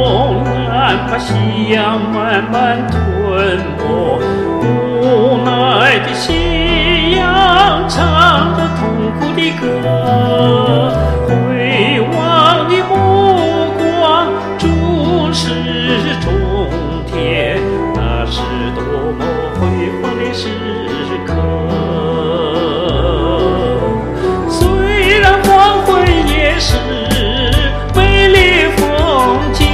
把夕阳慢慢吞没，无奈的夕阳唱着痛苦的歌，回望的目光注视终点，那是多么辉煌的时刻。虽然黄昏也是美丽风景，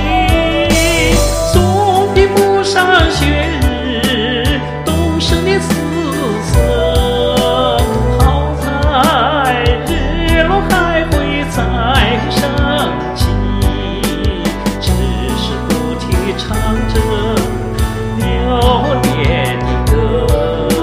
松皮铺上雪日东升的姿色，好在日落还会再升起，只是不停唱着留恋的歌。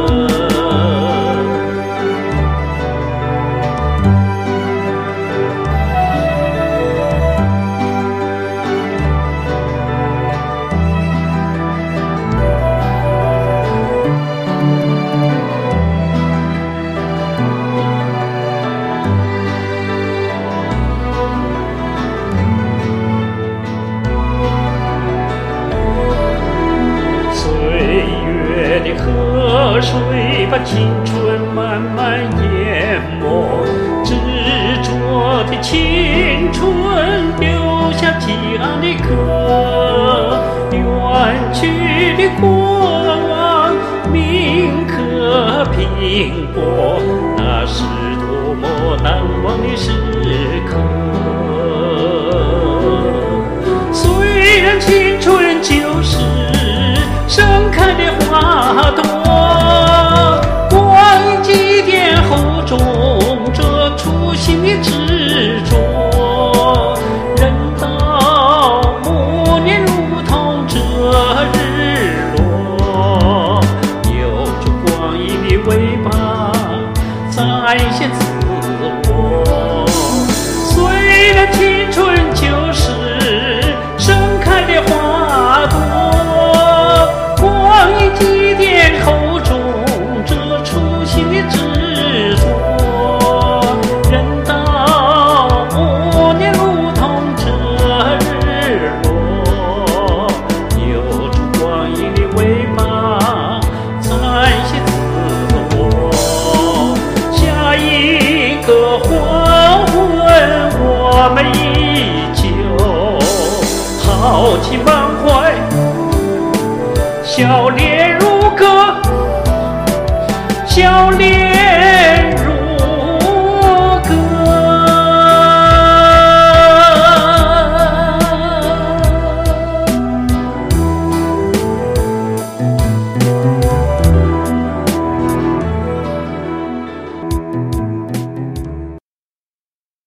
河水把青春慢慢淹没，执着的青春留下激昂的歌，远去的过往铭刻拼搏，那是多么难忘的时刻。虽然青春就是盛开的花朵，光阴积淀厚重着初心的执着，人到暮年如同这日落，有着光阴的尾巴再现自我。虽然青春就是盛开的花朵，光阴积淀厚重着初心的执着，人到暮年如同这日落，有着光阴的尾巴再现自我。下一个黄昏，我们依旧豪气满怀，笑脸如歌，笑脸